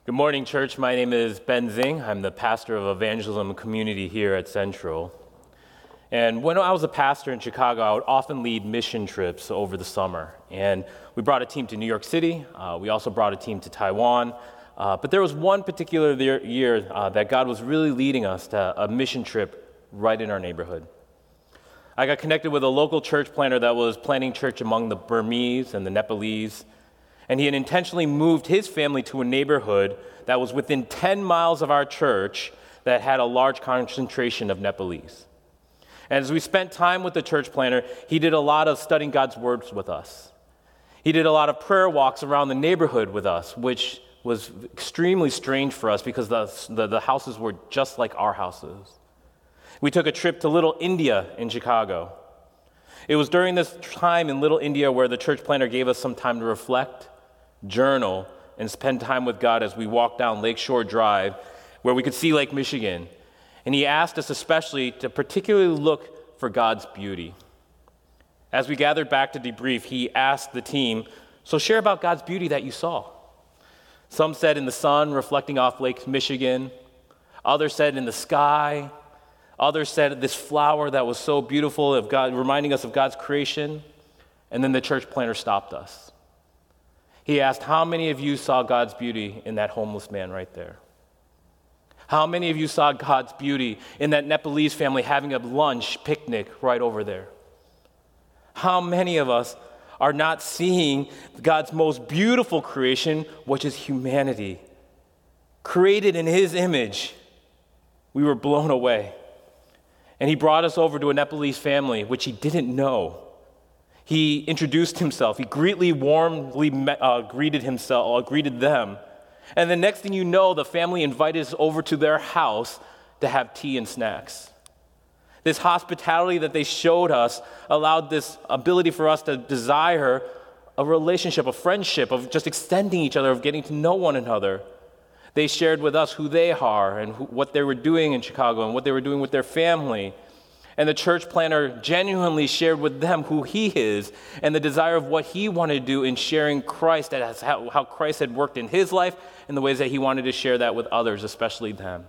Good morning, church. My name is Ben Zing. I'm the pastor of evangelism community here at Central. And when I was a pastor in Chicago, I would often lead mission trips over the summer. And we brought a team to New York City. We also brought a team to Taiwan. But there was one particular year that God was really leading us to a mission trip right in our neighborhood. I got connected with a local church planter that was planting church among the Burmese and the Nepalese. And he had intentionally moved his family to a neighborhood that was within 10 miles of our church that had a large concentration of Nepalese. And as we spent time with the church planter, he did a lot of studying God's words with us. He did a lot of prayer walks around the neighborhood with us, which was extremely strange for us because the houses were just like our houses. We took a trip to Little India in Chicago. It was during this time in Little India where the church planter gave us some time to reflect, journal, and spend time with God as we walked down Lakeshore Drive, where we could see Lake Michigan. And he asked us especially to particularly look for God's beauty. As we gathered back to debrief, he asked the team, so share about God's beauty that you saw. Some said in the sun reflecting off Lake Michigan. Others said in the sky. Others said this flower that was so beautiful, of God, reminding us of God's creation. And then the church planter stopped us. He asked, how many of you saw God's beauty in that homeless man right there? How many of you saw God's beauty in that Nepalese family having a lunch picnic right over there? How many of us are not seeing God's most beautiful creation, which is humanity? Created in His image, we were blown away. And He brought us over to a Nepalese family, which He didn't know. He introduced Himself. He warmly greeted them. And the next thing you know, the family invited us over to their house to have tea and snacks. This hospitality that they showed us allowed this ability for us to desire a relationship, a friendship, of just extending each other, of getting to know one another. They shared with us who they are and what they were doing in Chicago and what they were doing with their family. And the church planter genuinely shared with them who he is and the desire of what he wanted to do in sharing Christ, as how Christ had worked in his life and the ways that he wanted to share that with others, especially them.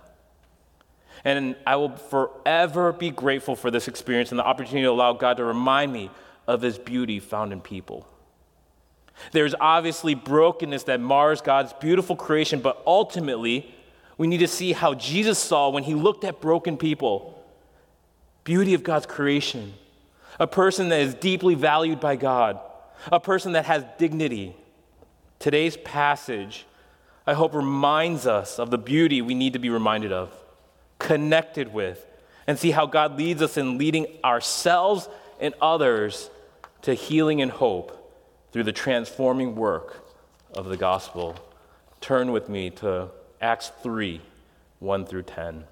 And I will forever be grateful for this experience and the opportunity to allow God to remind me of His beauty found in people. There's obviously brokenness that mars God's beautiful creation, but ultimately, we need to see how Jesus saw when He looked at broken people. Beauty of God's creation, a person that is deeply valued by God, a person that has dignity. Today's passage, I hope, reminds us of the beauty we need to be reminded of, connected with, and see how God leads us in leading ourselves and others to healing and hope through the transforming work of the gospel. Turn with me to Acts 3, 1 through 10.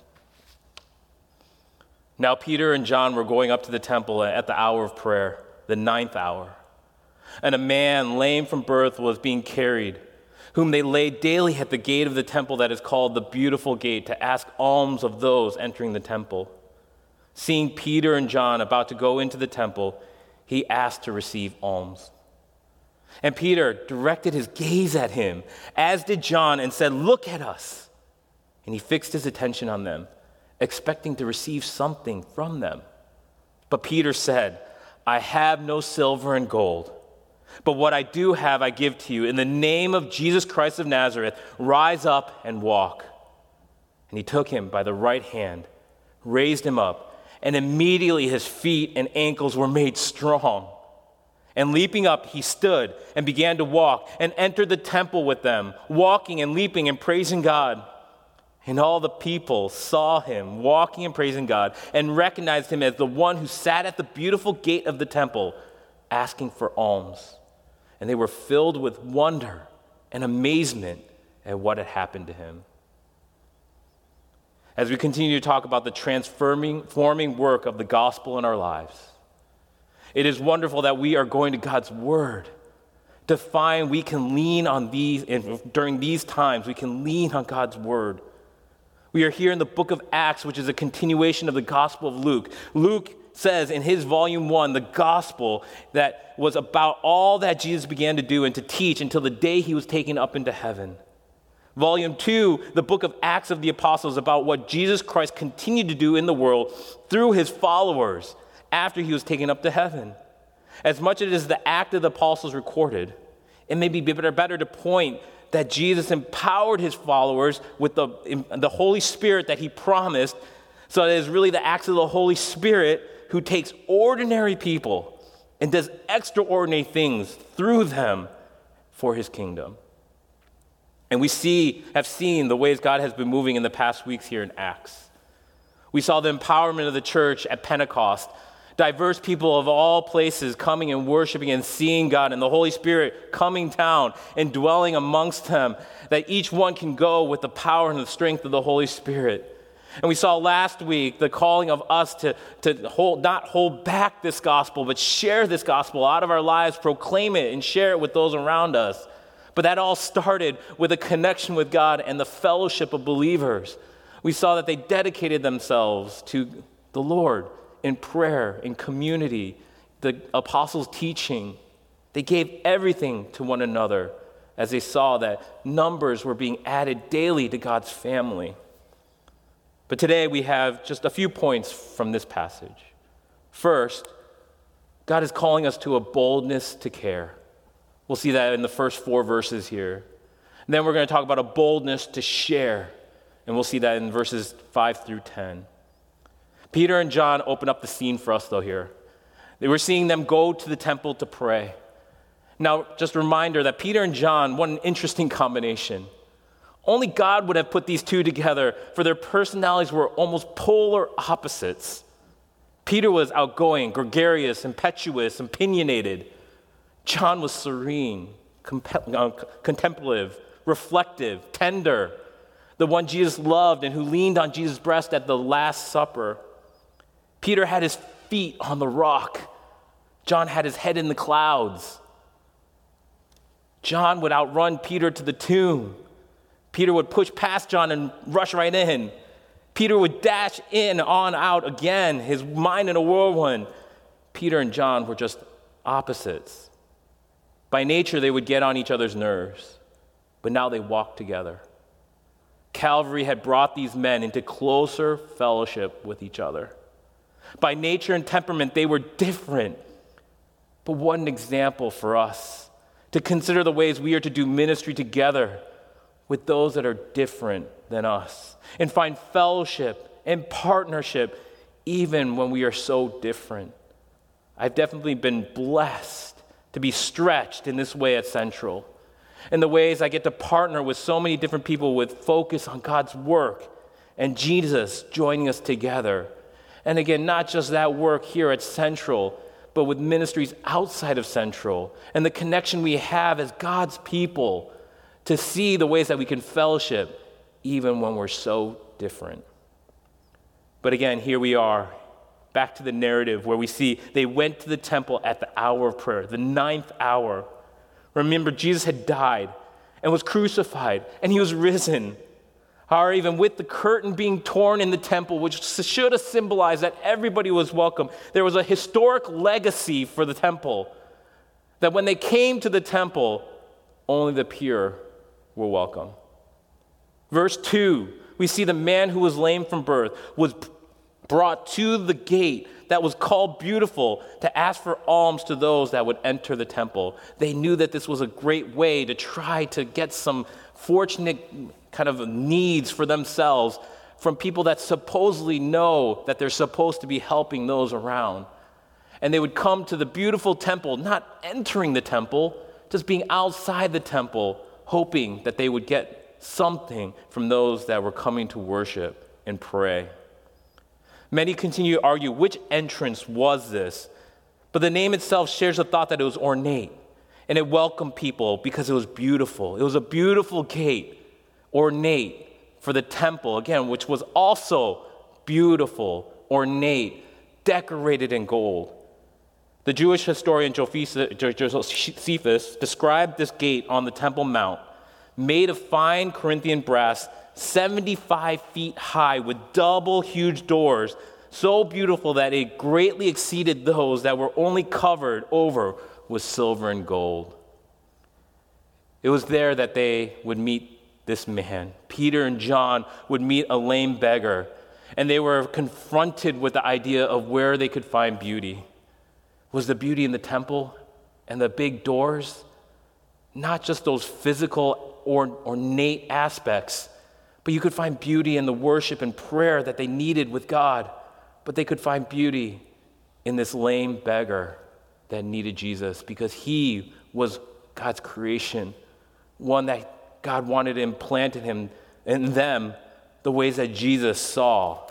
Now Peter and John were going up to the temple at the hour of prayer, the 9th hour. And a man lame from birth was being carried, whom they laid daily at the gate of the temple that is called the Beautiful Gate, to ask alms of those entering the temple. Seeing Peter and John about to go into the temple, he asked to receive alms. And Peter directed his gaze at him, as did John, and said, "Look at us." And he fixed his attention on them, expecting to receive something from them. But Peter said, "I have no silver and gold, but what I do have I give to you. In the name of Jesus Christ of Nazareth, rise up and walk." And he took him by the right hand, raised him up, and immediately his feet and ankles were made strong. And leaping up, he stood and began to walk and entered the temple with them, walking and leaping and praising God. And all the people saw him walking and praising God and recognized him as the one who sat at the beautiful gate of the temple asking for alms. And they were filled with wonder and amazement at what had happened to him. As we continue to talk about the transforming work of the gospel in our lives, it is wonderful that we are going to God's word to find we can lean on these, and during these times, we can lean on God's word. We are here in the book of Acts, which is a continuation of the Gospel of Luke. Luke says in his volume 1, the gospel that was about all that Jesus began to do and to teach until the day he was taken up into heaven. Volume 2, the book of Acts of the Apostles, about what Jesus Christ continued to do in the world through his followers after he was taken up to heaven. As much as it is the act of the apostles recorded, it may be better to point that Jesus empowered his followers with the Holy Spirit that he promised, so that it is really the acts of the Holy Spirit who takes ordinary people and does extraordinary things through them for his kingdom. And we have seen the ways God has been moving in the past weeks here in Acts. We saw the empowerment of the church at Pentecost, diverse people of all places coming and worshiping and seeing God, and the Holy Spirit coming down and dwelling amongst them, that each one can go with the power and the strength of the Holy Spirit. And we saw last week the calling of us to not hold back this gospel, but share this gospel out of our lives, proclaim it, and share it with those around us. But that all started with a connection with God and the fellowship of believers. We saw that they dedicated themselves to the Lord in prayer, in community, the apostles' teaching. They gave everything to one another as they saw that numbers were being added daily to God's family. But today we have just a few points from this passage. First, God is calling us to a boldness to care. We'll see that in the first 4 verses here. And then we're going to talk about a boldness to share, and we'll see that in verses 5 through 10. Peter and John open up the scene for us, though, here. They were seeing them go to the temple to pray. Now, just a reminder that Peter and John, what an interesting combination. Only God would have put these two together, for their personalities were almost polar opposites. Peter was outgoing, gregarious, impetuous, opinionated. John was serene, contemplative, reflective, tender, the one Jesus loved and who leaned on Jesus' breast at the Last Supper. Peter had his feet on the rock. John had his head in the clouds. John would outrun Peter to the tomb. Peter would push past John and rush right in. Peter would dash in, on, out again, his mind in a whirlwind. Peter and John were just opposites. By nature, they would get on each other's nerves, but now they walked together. Calvary had brought these men into closer fellowship with each other. By nature and temperament, they were different. But what an example for us to consider the ways we are to do ministry together with those that are different than us and find fellowship and partnership even when we are so different. I've definitely been blessed to be stretched in this way at Central. In the ways I get to partner with so many different people with focus on God's work and Jesus joining us together. And again, not just that work here at Central, but with ministries outside of Central and the connection we have as God's people to see the ways that we can fellowship even when we're so different. But again, here we are, back to the narrative where we see they went to the temple at the hour of prayer, the 9th hour. Remember, Jesus had died and was crucified, and he was risen. However, even with the curtain being torn in the temple, which should have symbolized that everybody was welcome, there was a historic legacy for the temple, that when they came to the temple, only the pure were welcome. Verse 2, we see the man who was lame from birth was brought to the gate that was called Beautiful to ask for alms to those that would enter the temple. They knew that this was a great way to try to get some fortunate kind of needs for themselves from people that supposedly know that they're supposed to be helping those around. And they would come to the beautiful temple, not entering the temple, just being outside the temple, hoping that they would get something from those that were coming to worship and pray. Many continue to argue which entrance was this, but the name itself shares the thought that it was ornate, and it welcomed people because it was beautiful. It was a beautiful gate, ornate, for the temple, again, which was also beautiful, ornate, decorated in gold. The Jewish historian Josephus described this gate on the Temple Mount, made of fine Corinthian brass, 75 feet high with double huge doors, so beautiful that it greatly exceeded those that were only covered over with silver and gold. It was there that they would meet this man. Peter and John would meet a lame beggar, and they were confronted with the idea of where they could find beauty. Was the beauty in the temple and the big doors? Not just those physical or ornate aspects, but you could find beauty in the worship and prayer that they needed with God. But they could find beauty in this lame beggar that needed Jesus because he was God's creation, one that God wanted to implant in them the ways that Jesus saw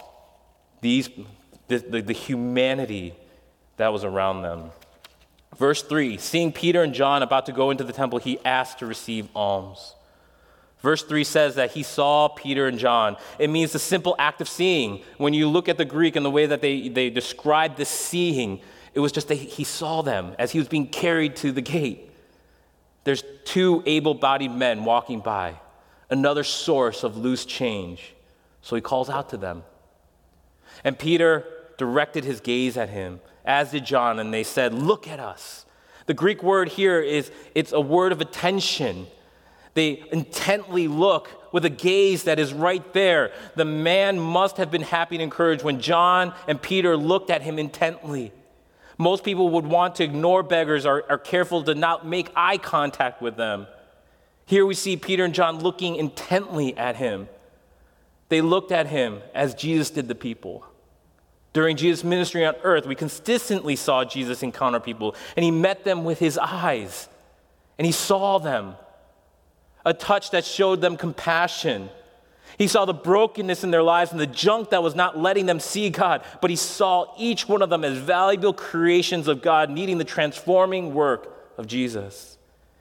the humanity that was around them. Verse 3, seeing Peter and John about to go into the temple, he asked to receive alms. Verse 3 says that he saw Peter and John. It means the simple act of seeing. When you look at the Greek and the way that they describe this seeing, it was just that he saw them as he was being carried to the gate. There's two able-bodied men walking by, another source of loose change. So he calls out to them. And Peter directed his gaze at him, as did John, and they said, "Look at us." The Greek word here it's a word of attention. They intently look with a gaze that is right there. The man must have been happy and encouraged when John and Peter looked at him intently. Most people would want to ignore beggars or are careful to not make eye contact with them. Here we see Peter and John looking intently at him. They looked at him as Jesus did the people. During Jesus' ministry on earth, we consistently saw Jesus encounter people, and he met them with his eyes, and he saw them. A touch that showed them compassion. He saw the brokenness in their lives and the junk that was not letting them see God, but he saw each one of them as valuable creations of God, needing the transforming work of Jesus.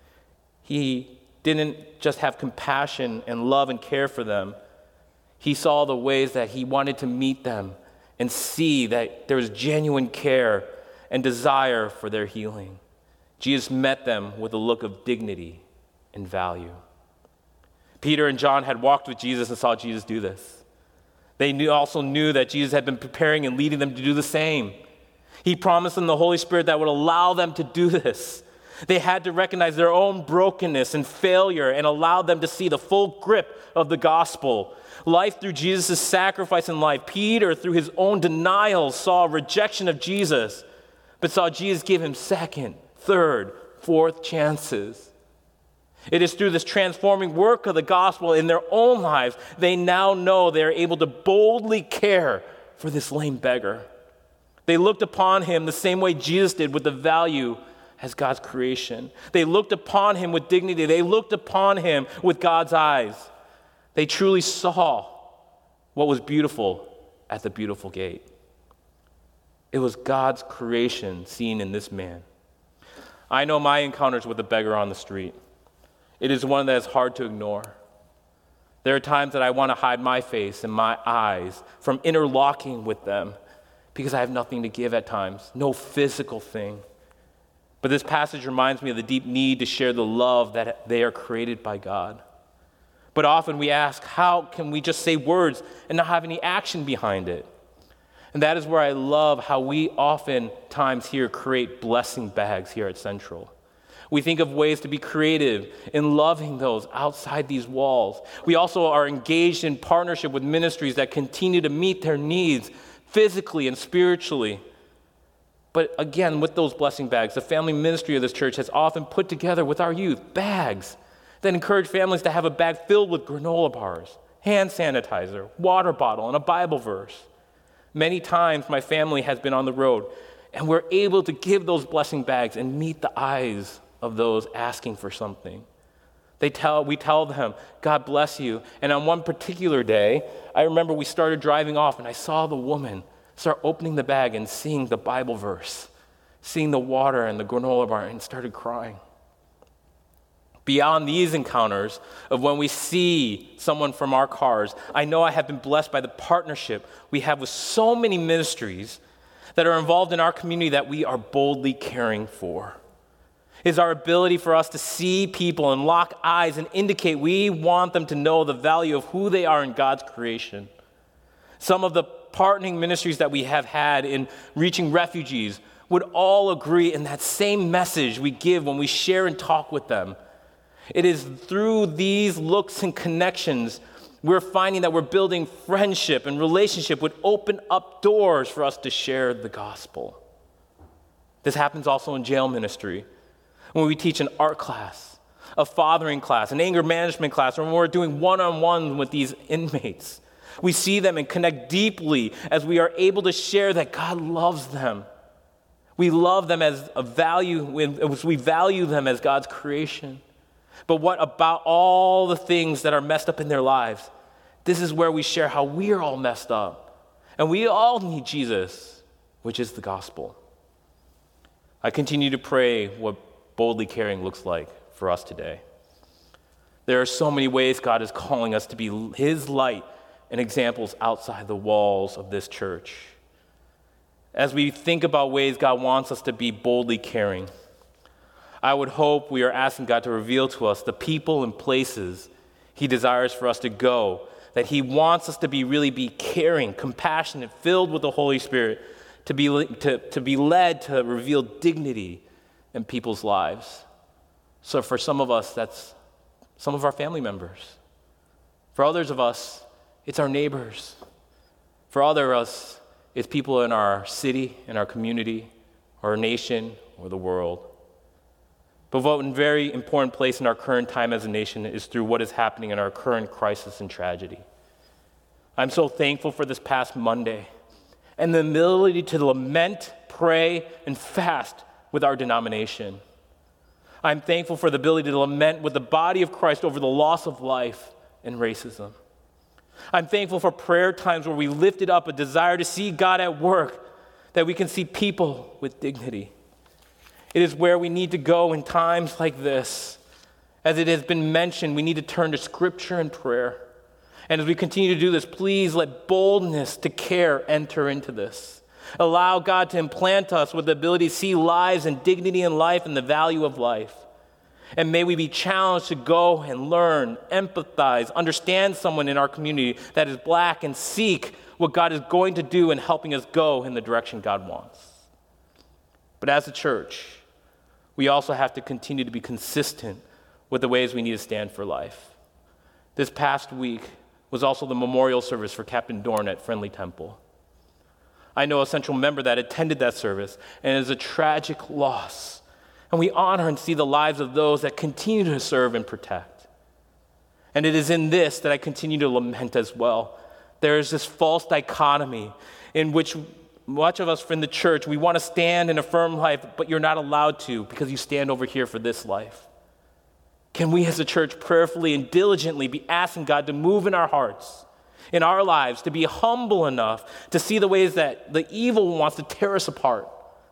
He didn't just have compassion and love and care for them. He saw the ways that he wanted to meet them and see that there was genuine care and desire for their healing. Jesus met them with a look of dignity and value. Peter and John had walked with Jesus and saw Jesus do this. They also knew that Jesus had been preparing and leading them to do the same. He promised them the Holy Spirit that would allow them to do this. They had to recognize their own brokenness and failure and allow them to see the full grip of the gospel. Life through Jesus' sacrifice in life. Peter, through his own denial, saw rejection of Jesus, but saw Jesus give him second, third, fourth chances. It is through this transforming work of the gospel in their own lives, they now know they are able to boldly care for this lame beggar. They looked upon him the same way Jesus did, with the value as God's creation. They looked upon him with dignity. They looked upon him with God's eyes. They truly saw what was beautiful at the beautiful gate. It was God's creation seen in this man. I know my encounters with the beggar on the street. It is one that is hard to ignore. There are times that I want to hide my face and my eyes from interlocking with them because I have nothing to give at times, no physical thing. But this passage reminds me of the deep need to share the love that they are created by God. But often we ask, how can we just say words and not have any action behind it? And that is where I love how we oftentimes here create blessing bags here at Central. We think of ways to be creative in loving those outside these walls. We also are engaged in partnership with ministries that continue to meet their needs physically and spiritually. But again, with those blessing bags, the family ministry of this church has often put together with our youth bags that encourage families to have a bag filled with granola bars, hand sanitizer, water bottle, and a Bible verse. Many times my family has been on the road, and we're able to give those blessing bags and meet the eyes of those asking for something. We tell them, God bless you. And on one particular day, I remember we started driving off, and I saw the woman start opening the bag and seeing the Bible verse, seeing the water and the granola bar, and started crying. Beyond these encounters of when we see someone from our cars, I know I have been blessed by the partnership we have with so many ministries that are involved in our community that we are boldly caring for. Is our ability for us to see people and lock eyes and indicate we want them to know the value of who they are in God's creation. Some of the partnering ministries that we have had in reaching refugees would all agree in that same message we give when we share and talk with them. It is through these looks and connections we're finding that we're building friendship, and relationship would open up doors for us to share the gospel. This happens also in jail ministry, when we teach an art class, a fathering class, an anger management class, or when we're doing one-on-one with these inmates. We see them and connect deeply as we are able to share that God loves them. We love them as a value, we value them as God's creation. But what about all the things that are messed up in their lives? This is where we share how we are all messed up. And we all need Jesus, which is the gospel. I continue to pray what boldly caring looks like for us today. There are so many ways God is calling us to be his light and examples outside the walls of this church. As we think about ways God wants us to be boldly caring, I would hope we are asking God to reveal to us the people and places he desires for us to go, that he wants us to really be caring, compassionate, filled with the Holy Spirit, to be led to reveal dignity in people's lives. So for some of us, that's some of our family members. For others of us, it's our neighbors. For others of us, it's people in our city, in our community, or our nation, or the world. But one very important place in our current time as a nation is through what is happening in our current crisis and tragedy. I'm so thankful for this past Monday and the ability to lament, pray, and fast with our denomination. I'm thankful for the ability to lament with the body of Christ over the loss of life and racism. I'm thankful for prayer times where we lifted up a desire to see God at work, that we can see people with dignity. It is where we need to go in times like this. As it has been mentioned, we need to turn to Scripture and prayer. And as we continue to do this, please let boldness to care enter into this. Allow God to implant us with the ability to see lives and dignity in life and the value of life. And may we be challenged to go and learn, empathize, understand someone in our community that is Black, and seek what God is going to do in helping us go in the direction God wants. But as a church, we also have to continue to be consistent with the ways we need to stand for life. This past week was also the memorial service for Captain Dorn at Friendly Temple. I know a central member that attended that service, and it is a tragic loss. And we honor and see the lives of those that continue to serve and protect. And it is in this that I continue to lament as well. There is this false dichotomy in which much of us in the church, we want to stand and affirm life, but you're not allowed to because you stand over here for this life. Can we as a church prayerfully and diligently be asking God to move in our hearts, in our lives, to be humble enough to see the ways that the evil wants to tear us apart?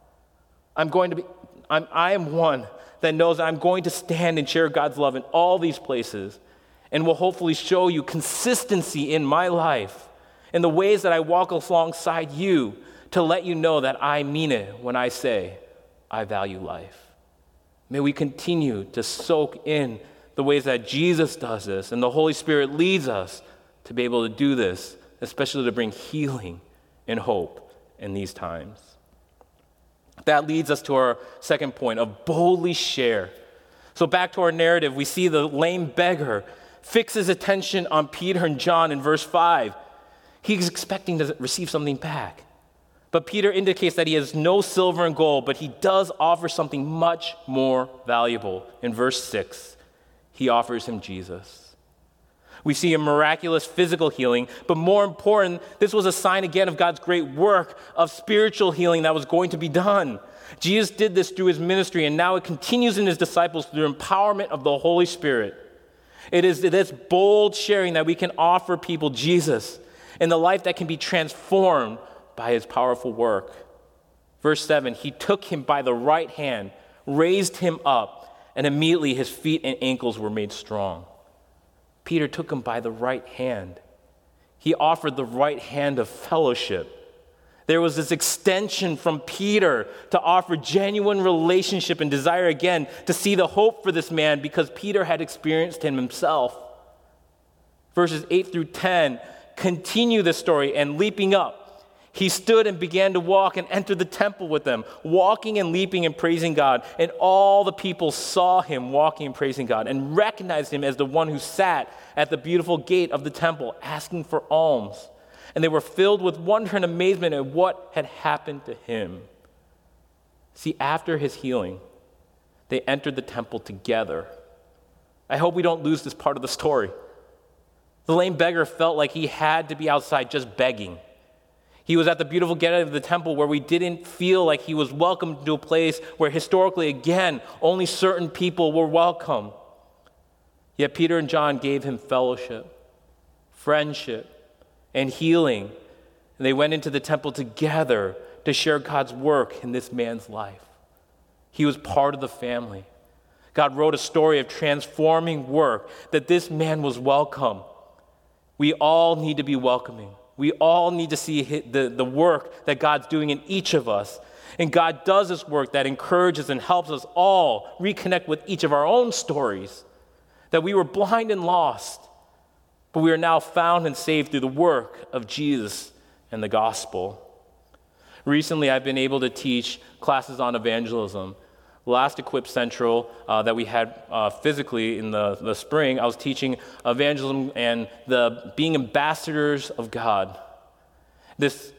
I am one that knows that I'm going to stand and share God's love in all these places, and will hopefully show you consistency in my life, in the ways that I walk alongside you, to let you know that I mean it when I say I value life. May we continue to soak in the ways that Jesus does this, and the Holy Spirit leads us to be able to do this, especially to bring healing and hope in these times. That leads us to our second point of boldly share. So back to our narrative, we see the lame beggar fix his attention on Peter and John in verse 5. He's expecting to receive something back. But Peter indicates that he has no silver and gold, but he does offer something much more valuable. In verse 6, he offers him Jesus. We see a miraculous physical healing, but more important, this was a sign again of God's great work of spiritual healing that was going to be done. Jesus did this through his ministry, and now it continues in his disciples through the empowerment of the Holy Spirit. It is this bold sharing that we can offer people Jesus in the life that can be transformed by his powerful work. Verse 7, he took him by the right hand, raised him up, and immediately his feet and ankles were made strong. Peter took him by the right hand. He offered the right hand of fellowship. There was this extension from Peter to offer genuine relationship and desire again to see the hope for this man because Peter had experienced him himself. Verses 8 through 10 continue the story, and leaping up, He stood and began to walk and entered the temple with them, walking and leaping and praising God. And all the people saw him walking and praising God and recognized him as the one who sat at the beautiful gate of the temple asking for alms. And they were filled with wonder and amazement at what had happened to him. See, after his healing, they entered the temple together. I hope we don't lose this part of the story. The lame beggar felt like he had to be outside just begging. He was at the beautiful gate of the temple where we didn't feel like he was welcomed to a place where historically, again, only certain people were welcome. Yet Peter and John gave him fellowship, friendship, and healing. And they went into the temple together to share God's work in this man's life. He was part of the family. God wrote a story of transforming work that this man was welcome. We all need to be welcoming. We all need to see the work that God's doing in each of us. And God does this work that encourages and helps us all reconnect with each of our own stories. That we were blind and lost, but we are now found and saved through the work of Jesus and the gospel. Recently, I've been able to teach classes on evangelism. Last Equip Central that we had physically in the spring, I was teaching evangelism and the being ambassadors of God. This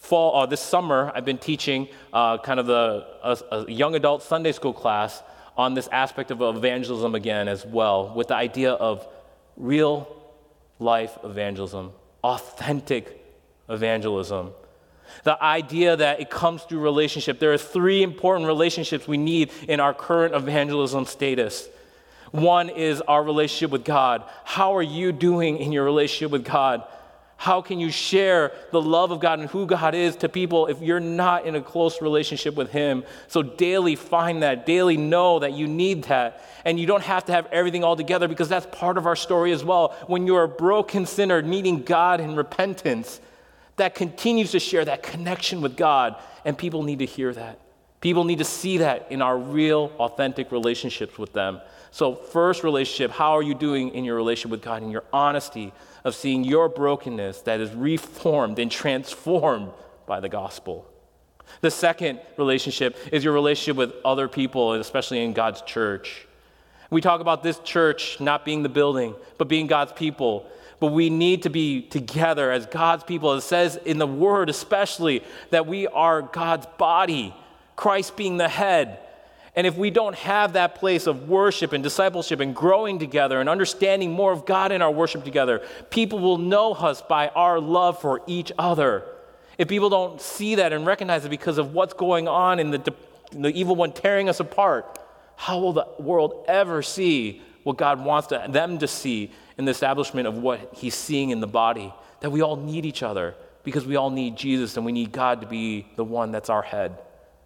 summer, I've been teaching kind of a young adult Sunday school class on this aspect of evangelism again as well, with the idea of real life evangelism, authentic evangelism. The idea that it comes through relationship. There are 3 important relationships we need in our current evangelism status. One is our relationship with God. How are you doing in your relationship with God? How can you share the love of God and who God is to people if you're not in a close relationship with him? So daily find that, daily know that you need that. And you don't have to have everything all together because that's part of our story as well. When you're a broken sinner needing God in repentance, that continues to share that connection with God, and people need to hear that. People need to see that in our real, authentic relationships with them. So first relationship, how are you doing in your relationship with God, in your honesty of seeing your brokenness that is reformed and transformed by the gospel? The second relationship is your relationship with other people, and especially in God's church. We talk about this church not being the building, but being God's people. But we need to be together as God's people. It says in the Word especially that we are God's body, Christ being the head. And if we don't have that place of worship and discipleship and growing together and understanding more of God in our worship together, people will know us by our love for each other. If people don't see that and recognize it because of what's going on in the evil one tearing us apart, how will the world ever see what God wants them to see in the establishment of what he's seeing in the body? That we all need each other because we all need Jesus and we need God to be the one that's our head.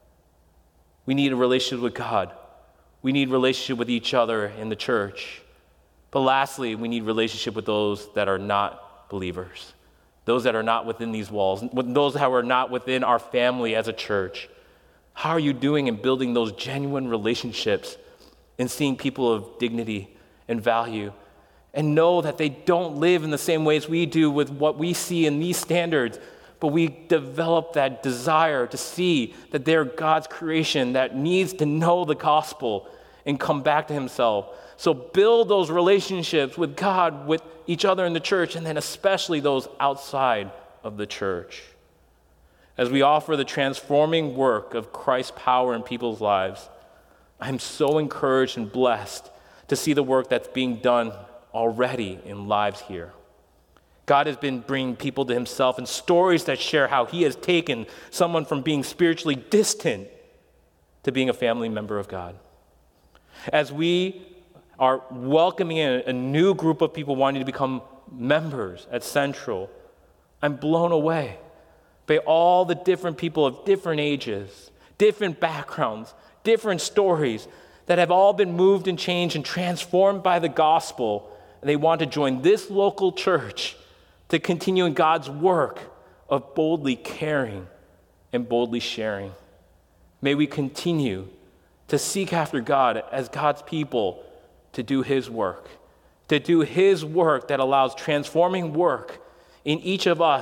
We need a relationship with God. We need relationship with each other in the church. But lastly, we need relationship with those that are not believers, those that are not within these walls, those that are not within our family as a church. How are you doing in building those genuine relationships and seeing people of dignity and value and know that they don't live in the same ways we do with what we see in these standards, but we develop that desire to see that they're God's creation that needs to know the gospel and come back to himself. So build those relationships with God, with each other in the church, and then especially those outside of the church. As we offer the transforming work of Christ's power in people's lives, I'm so encouraged and blessed to see the work that's being done already in lives here. God has been bringing people to himself and stories that share how he has taken someone from being spiritually distant to being a family member of God. As we are welcoming in a new group of people wanting to become members at Central, I'm blown away by all the different people of different ages, different backgrounds, different stories that have all been moved and changed and transformed by the gospel. And they want to join this local church to continue in God's work of boldly caring and boldly sharing. May we continue to seek after God as God's people to do his work that allows transforming work in each of us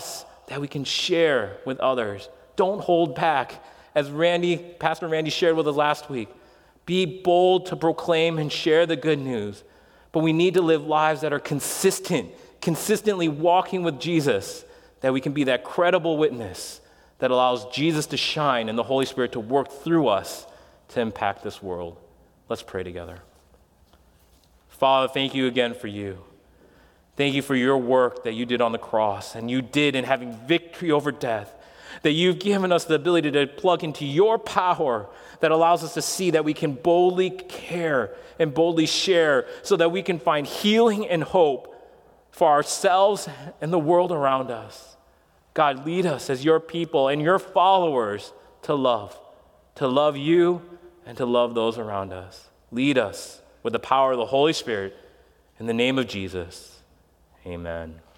that we can share with others. Don't hold back. As Pastor Randy shared with us last week, be bold to proclaim and share the good news. But we need to live lives that are consistently walking with Jesus, that we can be that credible witness that allows Jesus to shine and the Holy Spirit to work through us to impact this world. Let's pray together. Father, thank you again for you. Thank you for your work that you did on the cross and you did in having victory over death, that you've given us the ability to plug into your power that allows us to see that we can boldly care and boldly share so that we can find healing and hope for ourselves and the world around us. God, lead us as your people and your followers to love you and to love those around us. Lead us with the power of the Holy Spirit in the name of Jesus. Amen.